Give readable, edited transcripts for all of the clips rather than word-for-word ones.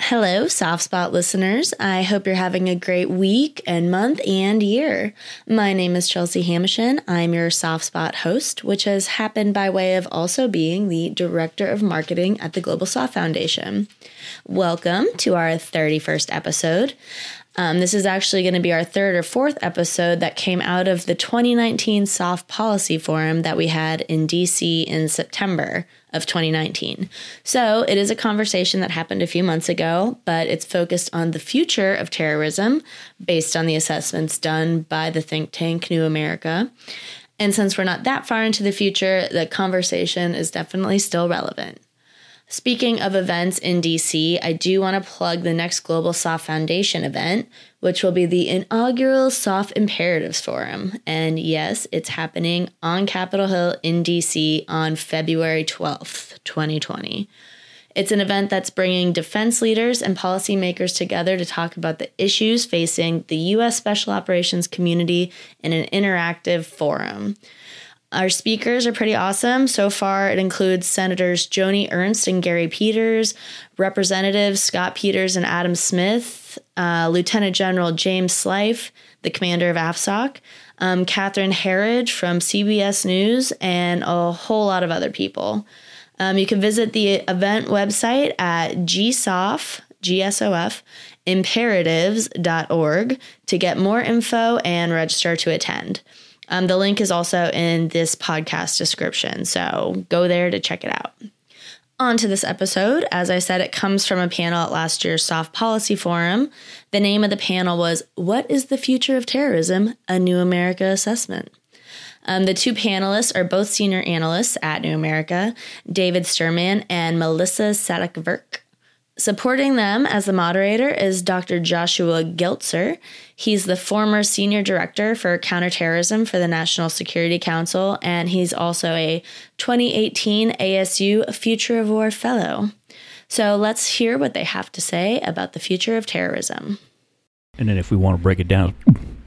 Hello, Soft Spot listeners. I hope you're having a great week and month and year. My name is Chelsea Hamishin. I'm your Soft Spot host, which has happened by way of also being the Director of Marketing at the Global Soft Foundation. Welcome to our 31st episode. This is actually going to be our third or fourth episode that came out of the 2019 Soft Policy Forum that we had in DC in September of 2019. So it is a conversation that happened a few months ago, but it's focused on the future of terrorism based on the assessments done by the think tank New America. And since we're not that far into the future, the conversation is definitely still relevant. Speaking of events in DC, I do want to plug the next Global Soft Foundation event, which will be the inaugural Soft Imperatives Forum. And yes, it's happening on Capitol Hill in DC on February 12th, 2020. It's an event that's bringing defense leaders and policymakers together to talk about the issues facing the U.S. Special Operations community in an interactive forum. Our speakers are pretty awesome. So far, it includes Senators Joni Ernst and Gary Peters, Representatives Scott Peters and Adam Smith, Lieutenant General James Slife, the commander of AFSOC, Catherine Herridge from CBS News, and a whole lot of other people. You can visit the event website at GSOF, imperatives.org to get more info and register to attend. The link is also in this podcast description, so go there to check it out. On to this episode. As I said, it comes from a panel at last year's Soft Policy Forum. The name of the panel was, What is the Future of Terrorism? A New America Assessment. The two panelists are both senior analysts at New America, David Sturman and Melissa Sadek-Verk. Supporting them as the moderator is Dr. Joshua Geltzer. He's the former senior director for counterterrorism for the National Security Council, and he's also a 2018 ASU Future of War Fellow. So let's hear what they have to say about the future of terrorism. And then if we want to break it down...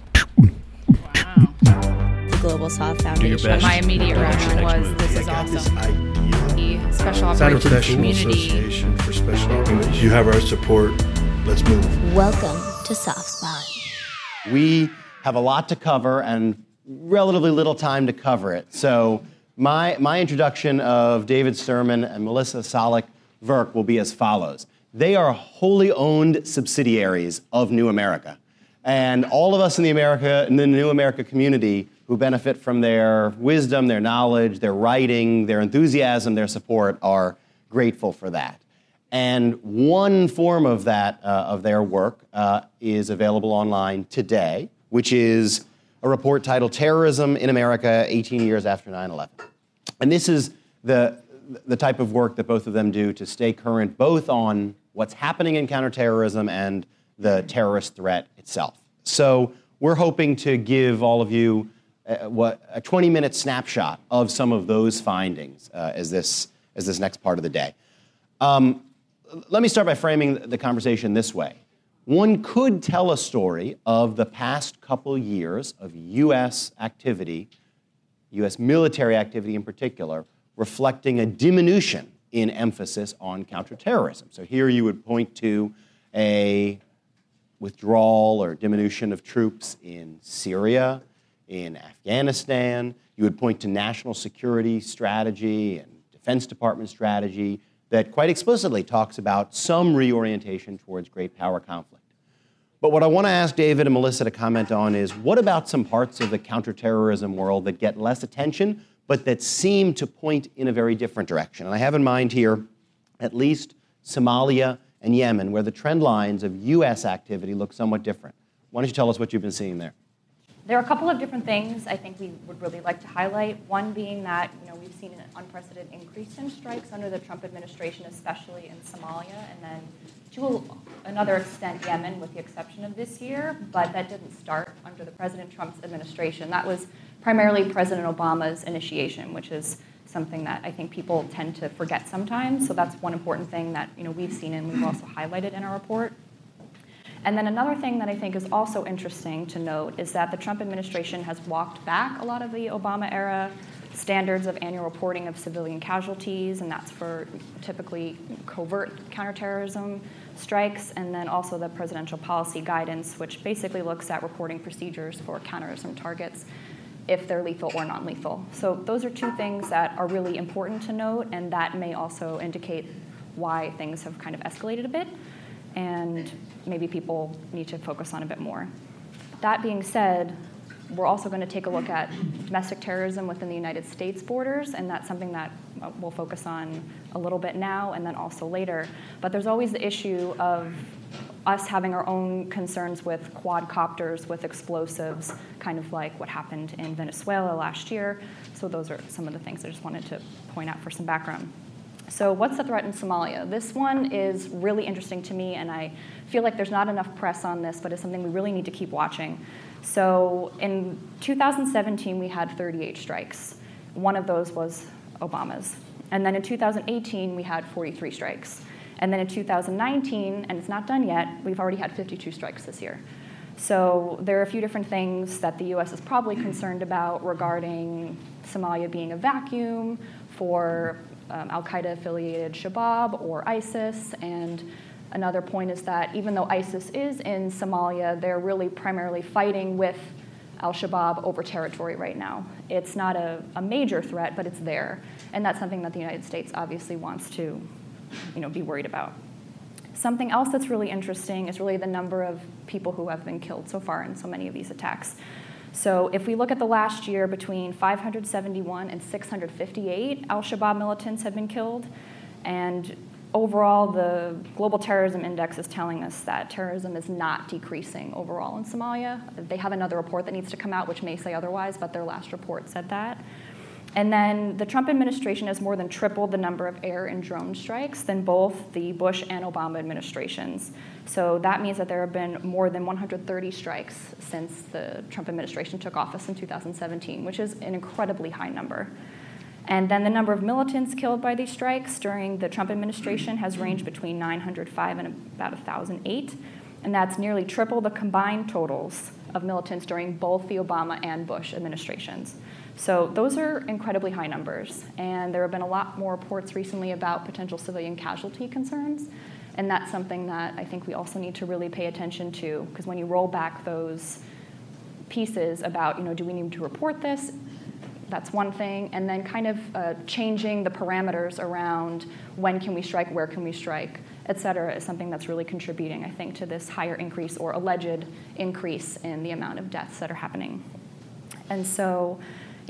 The Global Soft Foundation. My immediate reaction was, this is awesome. The Special Operations community. For Special Operations. You have our support. Let's move. Welcome to Soft Spot. We have a lot to cover and relatively little time to cover it. So my introduction of David Sturman and Melissa Sadek-Verk will be as follows. They are wholly owned subsidiaries of New America. And all of us in the New America community who benefit from their wisdom, their knowledge, their writing, their enthusiasm, their support are grateful for that. And one form of that, of their work, is available online today, which is a report titled Terrorism in America, 18 Years After 9/11. And this is the type of work that both of them do to stay current both on what's happening in counterterrorism and the terrorist threat itself. So we're hoping to give all of you a 20-minute snapshot of some of those findings as this next part of the day. Let me start by framing the conversation this way. One could tell a story of the past couple years of U.S. activity, U.S. military activity in particular, reflecting a diminution in emphasis on counterterrorism. So here you would point to a withdrawal or diminution of troops in Syria, in Afghanistan. You would point to national security strategy and Defense Department strategy that quite explicitly talks about some reorientation towards great power conflict. But what I want to ask David and Melissa to comment on is, what about some parts of the counterterrorism world that get less attention, but that seem to point in a very different direction? And I have in mind here at least Somalia and Yemen, where the trend lines of U.S. activity look somewhat different. Why don't you tell us what you've been seeing there? There are a couple of different things I think we would really like to highlight. One being that we've seen an unprecedented increase in strikes under the Trump administration, especially in Somalia, and then to another extent Yemen, with the exception of this year. But that didn't start under the President Trump's administration. That was primarily President Obama's initiation, which is something that I think people tend to forget sometimes. So that's one important thing that we've seen and we've also highlighted in our report. And then another thing that I think is also interesting to note is that the Trump administration has walked back a lot of the Obama-era standards of annual reporting of civilian casualties, and that's for typically covert counterterrorism strikes, and then also the presidential policy guidance, which basically looks at reporting procedures for counterterrorism targets, if they're lethal or non-lethal. So those are two things that are really important to note, and that may also indicate why things have kind of escalated a bit, and maybe people need to focus on a bit more. That being said, we're also going to take a look at domestic terrorism within the United States borders, and that's something that we'll focus on a little bit now and then also later. But there's always the issue of us having our own concerns with quadcopters, with explosives, kind of like what happened in Venezuela last year. So those are some of the things I just wanted to point out for some background. So what's the threat in Somalia? This one is really interesting to me, and I feel like there's not enough press on this, but it's something we really need to keep watching. So in 2017, we had 38 strikes. One of those was Obama's. And then in 2018, we had 43 strikes. And then in 2019, and it's not done yet, we've already had 52 strikes this year. So there are a few different things that the U.S. is probably concerned about regarding Somalia being a vacuum for al-Qaeda-affiliated Shabaab or ISIS. And another point is that even though ISIS is in Somalia, they're really primarily fighting with al-Shabaab over territory right now. It's not a major threat, but it's there. And that's something that the United States obviously wants to be worried about. Something else that's really interesting is really the number of people who have been killed so far in so many of these attacks. So if we look at the last year, between 571 and 658 al-Shabaab militants have been killed. And overall, the Global Terrorism Index is telling us that terrorism is not decreasing overall in Somalia. They have another report that needs to come out, which may say otherwise, but their last report said that. And then the Trump administration has more than tripled the number of air and drone strikes than both the Bush and Obama administrations. So that means that there have been more than 130 strikes since the Trump administration took office in 2017, which is an incredibly high number. And then the number of militants killed by these strikes during the Trump administration has ranged between 905 and about 1,008. And that's nearly triple the combined totals of militants during both the Obama and Bush administrations. So those are incredibly high numbers. And there have been a lot more reports recently about potential civilian casualty concerns. And that's something that I think we also need to really pay attention to, because when you roll back those pieces about, do we need to report this? That's one thing. And then kind of changing the parameters around when can we strike, where can we strike, et cetera, is something that's really contributing, I think, to this higher increase or alleged increase in the amount of deaths that are happening. And so,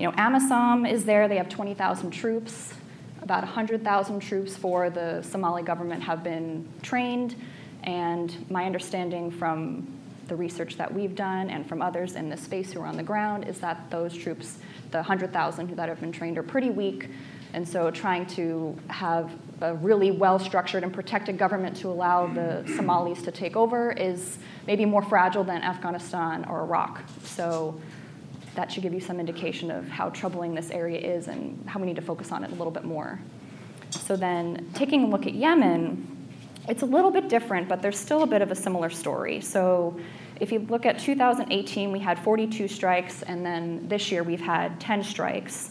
AMISOM is there. They have 20,000 troops. About 100,000 troops for the Somali government have been trained. And my understanding from the research that we've done and from others in this space who are on the ground is that those troops, the 100,000 that have been trained, are pretty weak. And so trying to have a really well-structured and protected government to allow the Somalis to take over is maybe more fragile than Afghanistan or Iraq. So that should give you some indication of how troubling this area is and how we need to focus on it a little bit more. So then taking a look at Yemen, it's a little bit different, but there's still a bit of a similar story. So if you look at 2018, we had 42 strikes, and then this year we've had 10 strikes.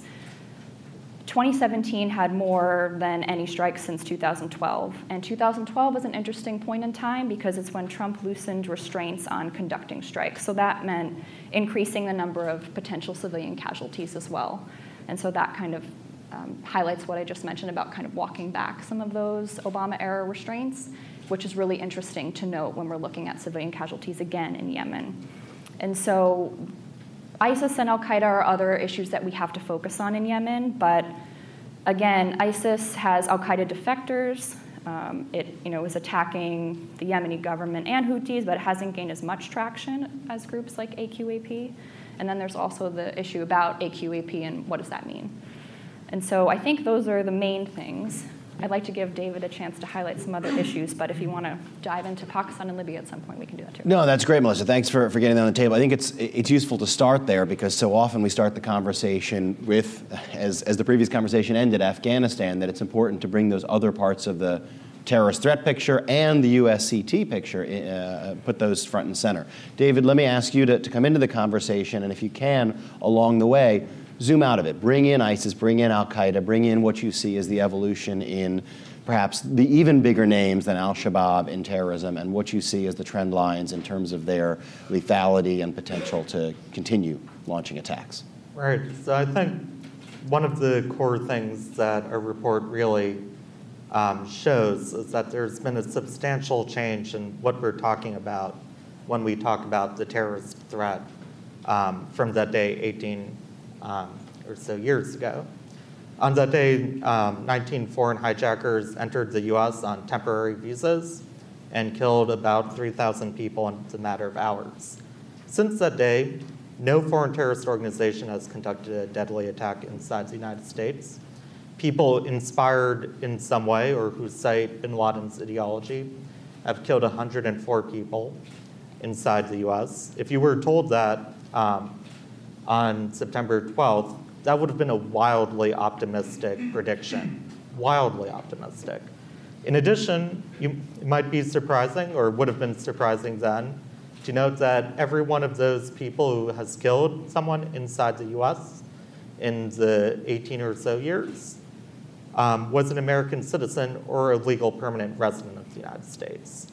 2017 had more than any strikes since 2012. And 2012 was an interesting point in time because it's when Trump loosened restraints on conducting strikes. So that meant increasing the number of potential civilian casualties as well. And so that kind of highlights what I just mentioned about kind of walking back some of those Obama-era restraints, which is really interesting to note when we're looking at civilian casualties again in Yemen. And so ISIS and al-Qaeda are other issues that we have to focus on in Yemen, but again, ISIS has al-Qaeda defectors. It is attacking the Yemeni government and Houthis, but it hasn't gained as much traction as groups like AQAP. And then there's also the issue about AQAP and what does that mean. And so I think those are the main things. I'd like to give David a chance to highlight some other issues, but if you want to dive into Pakistan and Libya at some point, we can do that too. No, that's great, Melissa. Thanks for getting that on the table. I think it's useful to start there because so often we start the conversation with, as the previous conversation ended, Afghanistan, that it's important to bring those other parts of the terrorist threat picture and the USCT picture, put those front and center. David, let me ask you to come into the conversation, and if you can, along the way, zoom out of it, bring in ISIS, bring in Al-Qaeda, bring in what you see as the evolution in perhaps the even bigger names than Al-Shabaab in terrorism, and what you see as the trend lines in terms of their lethality and potential to continue launching attacks. Right. So I think one of the core things that our report really shows is that there's been a substantial change in what we're talking about when we talk about the terrorist threat from that day 18 or so years ago. On that day, 19 foreign hijackers entered the U.S. on temporary visas and killed about 3,000 people in a matter of hours. Since that day, no foreign terrorist organization has conducted a deadly attack inside the United States. People inspired in some way or who cite bin Laden's ideology have killed 104 people inside the U.S. If you were told that on September 12th, that would have been a wildly optimistic prediction, wildly optimistic. In addition, it might be surprising, or would have been surprising then, to note that every one of those people who has killed someone inside the U.S. in the 18 or so years was an American citizen or a legal permanent resident of the United States.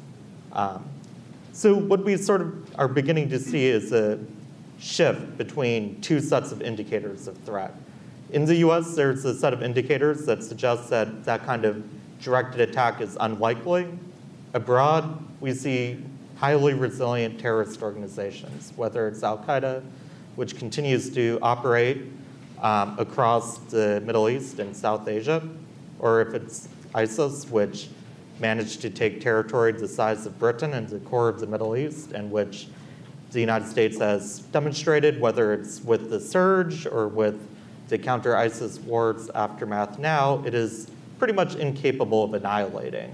So what we sort of are beginning to see is a shift between two sets of indicators of threat. In the US, there's a set of indicators that suggest that that kind of directed attack is unlikely. Abroad, we see highly resilient terrorist organizations, whether it's Al-Qaeda, which continues to operate across the Middle East and South Asia, or if it's ISIS, which managed to take territory the size of Britain and the core of the Middle East, and which the United States has demonstrated, whether it's with the surge or with the counter-ISIS wars aftermath now, it is pretty much incapable of annihilating.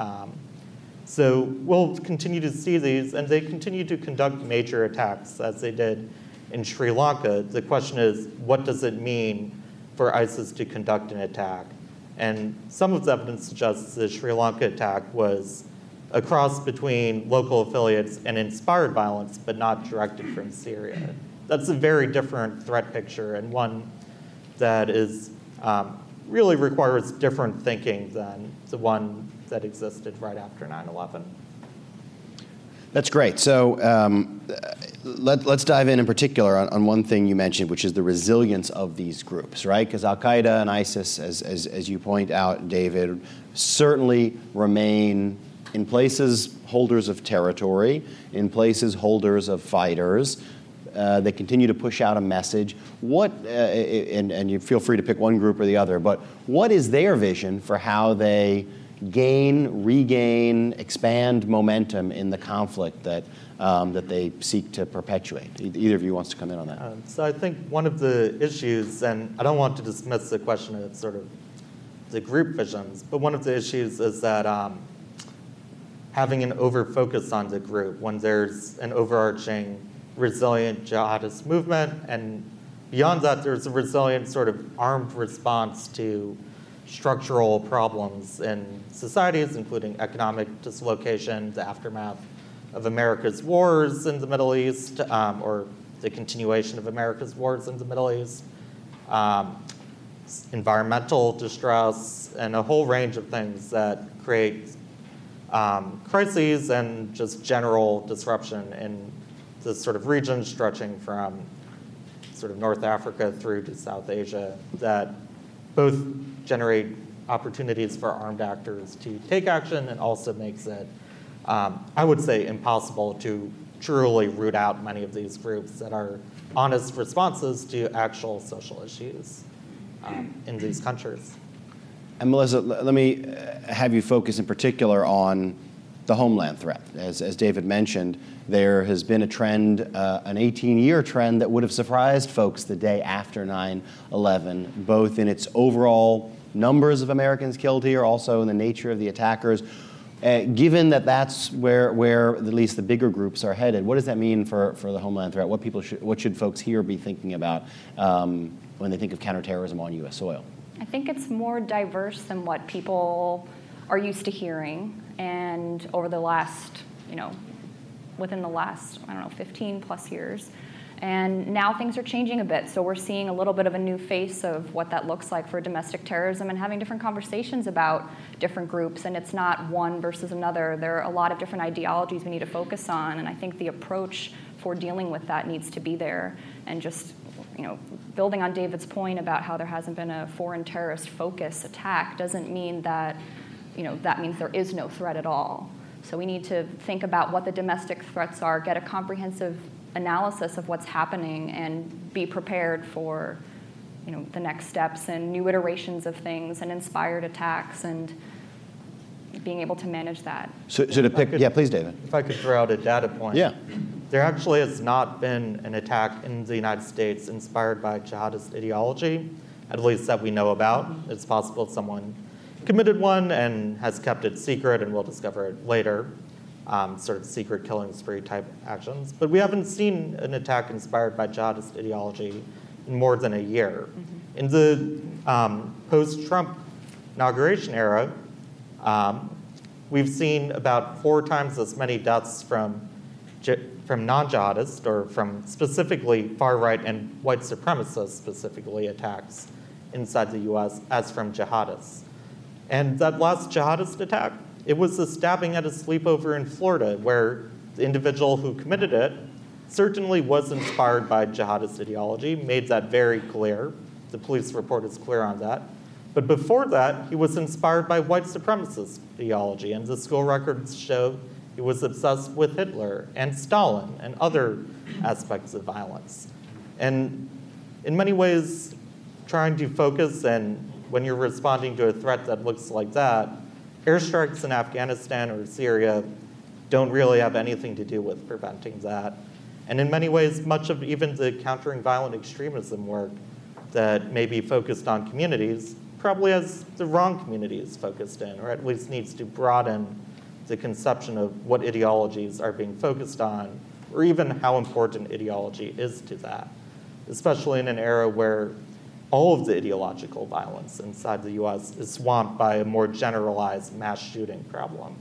So we'll continue to see these, and they continue to conduct major attacks as they did in Sri Lanka. The question is, what does it mean for ISIS to conduct an attack? And some of the evidence suggests the Sri Lanka attack was a cross between local affiliates and inspired violence, but not directed from Syria. That's a very different threat picture, and one that is really requires different thinking than the one that existed right after 9/11. That's great. So let's dive in particular on one thing you mentioned, which is the resilience of these groups, right? Because Al-Qaeda and ISIS, as you point out, David, certainly remain in places holders of territory, in places holders of fighters. They continue to push out a message. And you feel free to pick one group or the other, but what is their vision for how they gain, regain, expand momentum in the conflict that they seek to perpetuate? Either of you wants to come in on that? So I think one of the issues, and I don't want to dismiss the question of sort of the group visions, but one of the issues is that having an over-focus on the group when there's an overarching resilient jihadist movement, and beyond that there's a resilient sort of armed response to structural problems in societies, including economic dislocation, the aftermath of America's wars in the Middle East, or the continuation of America's wars in the Middle East, environmental distress, and a whole range of things that create crises and just general disruption in this sort of region stretching from sort of North Africa through to South Asia that both generate opportunities for armed actors to take action and also makes it, I would say, impossible to truly root out many of these groups that are honest responses to actual social issues in these countries. And Melissa, let me have you focus in particular on the homeland threat. As David mentioned, there has been a trend, an 18-year trend that would have surprised folks the day after 9/11, both in its overall numbers of Americans killed here, also in the nature of the attackers. Given that that's where at least the bigger groups are headed, what does that mean for the homeland threat? What should folks here be thinking about when they think of counterterrorism on U.S. soil? I think it's more diverse than what people are used to hearing, and over the last, within the last, 15 plus years. And now things are changing a bit, so we're seeing a little bit of a new face of what that looks like for domestic terrorism and having different conversations about different groups, and it's not one versus another. There are a lot of different ideologies we need to focus on, and I think the approach for dealing with that needs to be there. And just, building on David's point about how there hasn't been a foreign terrorist focus attack doesn't mean that, that means there is no threat at all. So we need to think about what the domestic threats are, get a comprehensive analysis of what's happening, and be prepared for the next steps and new iterations of things and inspired attacks, and being able to manage that. So to pick, please, David. If I could throw out a data point. Yeah. There actually has not been an attack in the United States inspired by jihadist ideology, at least that we know about. It's possible someone committed one and has kept it secret, and we'll discover it later. Sort of secret killing spree type actions. But we haven't seen an attack inspired by jihadist ideology in more than a year. Mm-hmm. In the post-Trump inauguration era, we've seen about 4 times as many deaths from non-jihadists, or from specifically far-right and white supremacist specifically attacks inside the US as from jihadists. And that last jihadist attack, it was a stabbing at a sleepover in Florida, where the individual who committed it certainly was inspired by jihadist ideology, made that very clear. The police report is clear on that. But before that, he was inspired by white supremacist ideology, and the school records show he was obsessed with Hitler and Stalin and other aspects of violence. And in many ways, trying to focus, and when you're responding to a threat that looks like that, airstrikes in Afghanistan or Syria don't really have anything to do with preventing that. And in many ways, much of even the countering violent extremism work that may be focused on communities probably has the wrong communities focused in, or at least needs to broaden the conception of what ideologies are being focused on, or even how important ideology is to that, especially in an era where all of the ideological violence inside the US is swamped by a more generalized mass shooting problem.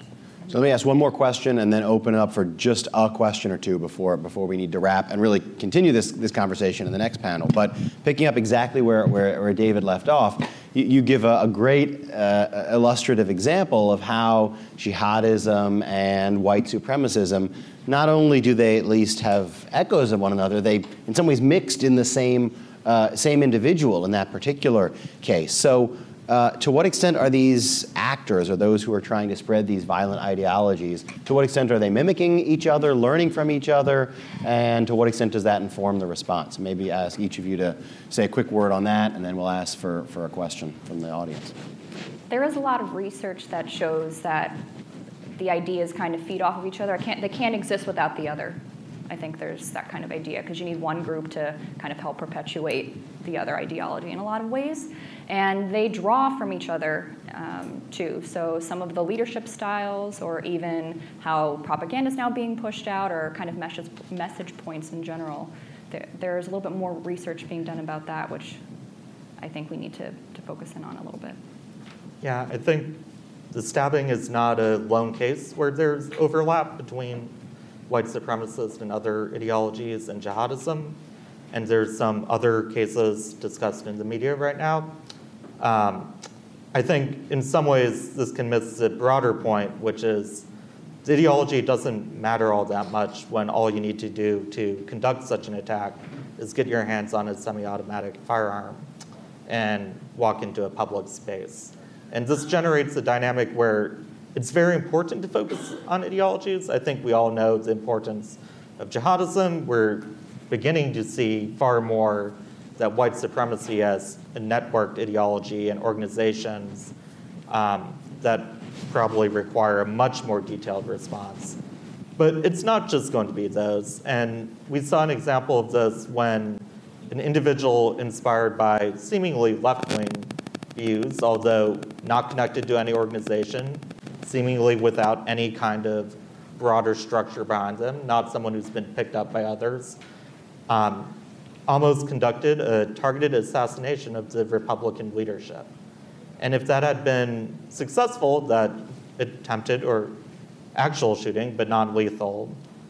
So let me ask one more question and then open it up for just a question or two before we need to wrap and really continue this conversation in the next panel. But picking up exactly where David left off, you give a great illustrative example of how jihadism and white supremacism, not only do they at least have echoes of one another, they in some ways mixed in the same individual in that particular case. So to what extent are these actors, or those who are trying to spread these violent ideologies, to what extent are they mimicking each other, learning from each other, and to what extent does that inform the response? Maybe ask each of you to say a quick word on that, and then we'll ask for a question from the audience. There is a lot of research that shows that the ideas kind of feed off of each other. They can't exist without the other. I think there's that kind of idea, because you need one group to kind of help perpetuate the other ideology in a lot of ways. And they draw from each other, too. So some of the leadership styles, or even how propaganda is now being pushed out, or kind of message points in general. There's a little bit more research being done about that, which I think we need to focus in on a little bit. Yeah, I think the stabbing is not a lone case where there's overlap between white supremacist and other ideologies and jihadism. And there's some other cases discussed in the media right now. I think in some ways this can miss the broader point, which is the ideology doesn't matter all that much when all you need to do to conduct such an attack is get your hands on a semi-automatic firearm and walk into a public space. And this generates a dynamic where it's very important to focus on ideologies. I think we all know the importance of jihadism. We're beginning to see far more that white supremacy as a networked ideology and organizations that probably require a much more detailed response. But it's not just going to be those. And we saw an example of this when an individual inspired by seemingly left-wing views, although not connected to any organization, seemingly without any kind of broader structure behind them, not someone who's been picked up by others, almost conducted a targeted assassination of the Republican leadership. And if that had been successful, that attempted or actual shooting, but non-lethal,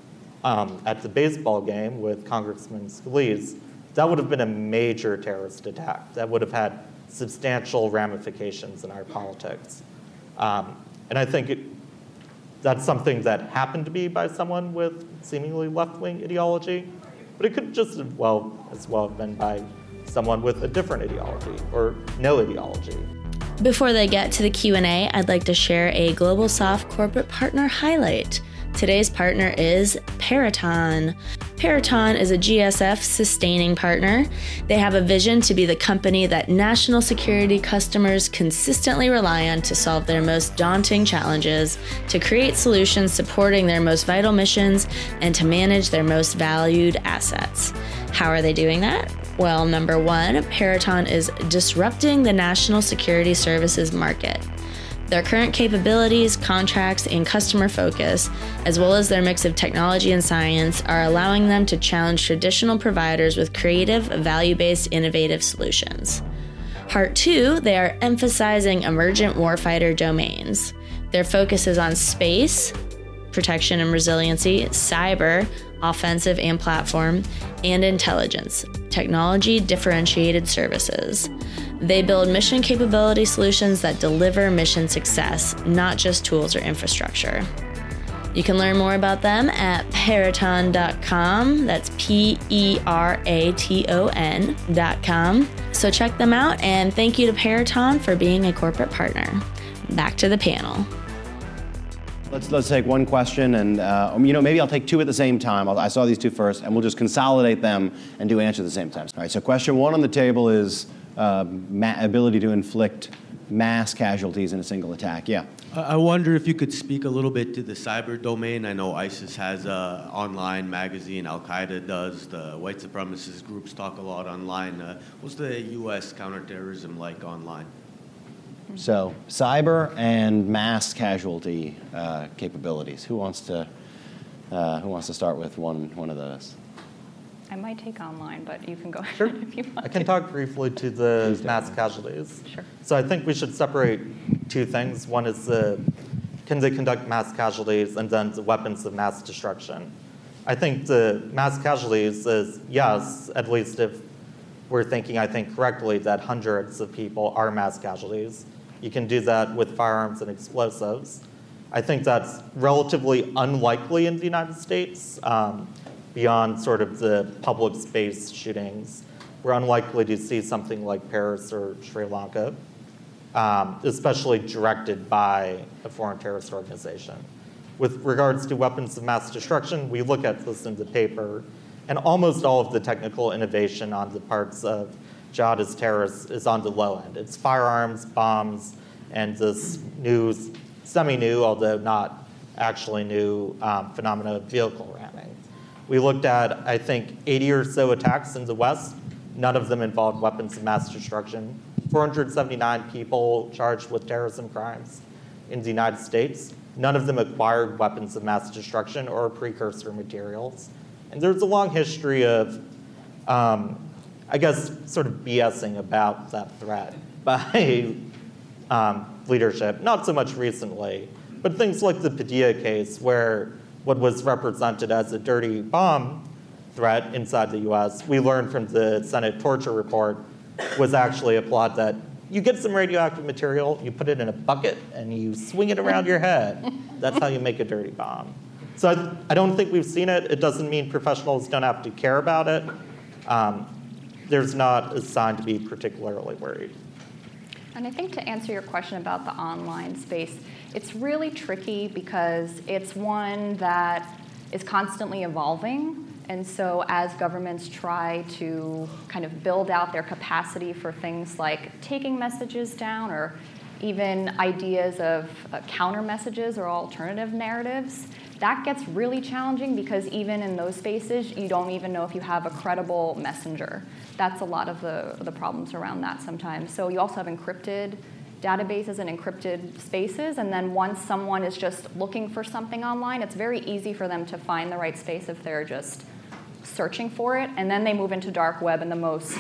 at the baseball game with Congressman Scalise, that would have been a major terrorist attack. That would have had substantial ramifications in our politics. And I think that's something that happened to be by someone with seemingly left-wing ideology, but it could just as well have been by someone with a different ideology or no ideology. Before they get to the Q&A, I'd like to share a GlobalSoft corporate partner highlight. Today's partner is Peraton. Peraton is a GSF sustaining partner. They have a vision to be the company that national security customers consistently rely on to solve their most daunting challenges, to create solutions supporting their most vital missions, and to manage their most valued assets. How are they doing that? Well, number one, Peraton is disrupting the national security services market. Their current capabilities, contracts, and customer focus, as well as their mix of technology and science, are allowing them to challenge traditional providers with creative, value-based, innovative solutions. Part two, they are emphasizing emergent warfighter domains. Their focus is on space, protection and resiliency, cyber, offensive and platform, and intelligence, technology differentiated services. They build mission capability solutions that deliver mission success, not just tools or infrastructure. You can learn more about them at peraton.com. That's Peraton.com. So check them out, and thank you to Peraton for being a corporate partner. Back to the panel. Let's take one question, and maybe I'll take two at the same time. I saw these two first, and we'll just consolidate them and do answer at the same time. All right, so question one on the table is ability to inflict mass casualties in a single attack. Yeah. I wonder if you could speak a little bit to the cyber domain. I know ISIS has an online magazine, Al-Qaeda does, the white supremacist groups talk a lot online. What's the U.S. counterterrorism like online? So cyber and mass casualty capabilities. Who wants to start with one of those? I might take online, but you can go Sure. ahead if you want. I can talk briefly to the mass casualties. Sure. So I think we should separate two things. One is can they conduct mass casualties, and then the weapons of mass destruction. I think the mass casualties is yes, at least if we're thinking, I think correctly, that hundreds of people are mass casualties. You can do that with firearms and explosives. I think that's relatively unlikely in the United States. Beyond sort of the public space shootings, we're unlikely to see something like Paris or Sri Lanka, especially directed by a foreign terrorist organization. With regards to weapons of mass destruction, we look at this in the paper, and almost all of the technical innovation on the parts of jihadist terrorists is on the low end. It's firearms, bombs, and this new, semi-new, although not actually new, phenomena of vehicle ramming. We looked at, I think, 80 or so attacks in the West. None of them involved weapons of mass destruction. 479 people charged with terrorism crimes in the United States. None of them acquired weapons of mass destruction or precursor materials. And there's a long history of, I guess, sort of BSing about that threat by leadership. Not so much recently, but things like the Padilla case, where what was represented as a dirty bomb threat inside the US, we learned from the Senate torture report, was actually a plot that you get some radioactive material, you put it in a bucket, and you swing it around your head. That's how you make a dirty bomb. So I don't think we've seen it. It doesn't mean professionals don't have to care about it. There's not a sign to be particularly worried. And I think to answer your question about the online space, it's really tricky because it's one that is constantly evolving. And so as governments try to kind of build out their capacity for things like taking messages down or even ideas of counter messages or alternative narratives, that gets really challenging because even in those spaces, you don't even know if you have a credible messenger. That's a lot of the problems around that sometimes. So you also have encrypted databases and encrypted spaces, and then once someone is just looking for something online, it's very easy for them to find the right space if they're just searching for it, and then they move into dark web in the most,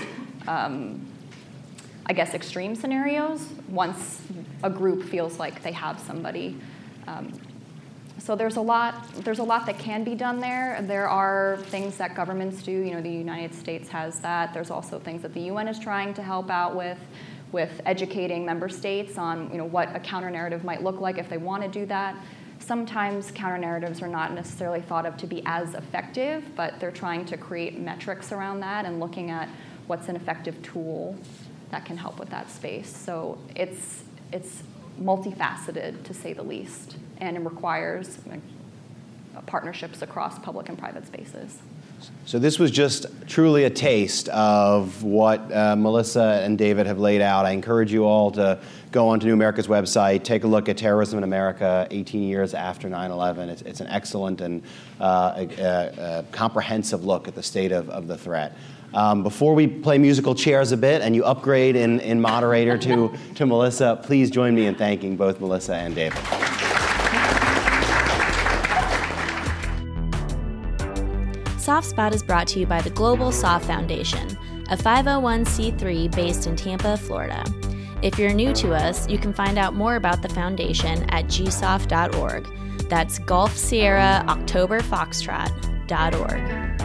I guess, extreme scenarios once a group feels like they have somebody. So there's a lot that can be done there. There are things that governments do. The United States has that. There's also things that the UN is trying to help out with educating member states on what a counter-narrative might look like if they want to do that. Sometimes counter-narratives are not necessarily thought of to be as effective, but they're trying to create metrics around that and looking at what's an effective tool that can help with that space. So it's multifaceted, to say the least, and it requires partnerships across public and private spaces. So this was just truly a taste of what Melissa and David have laid out. I encourage you all to go onto New America's website, take a look at Terrorism in America 18 years after 9/11. It's an excellent and comprehensive look at the state of the threat. Before we play musical chairs a bit and you upgrade in moderator to Melissa, please join me in thanking both Melissa and David. Soft Spot is brought to you by the Global Soft Foundation, a 501c3 based in Tampa, Florida. If you're new to us, you can find out more about the foundation at gsoft.org. That's Golf Sierra October Foxtrot.org.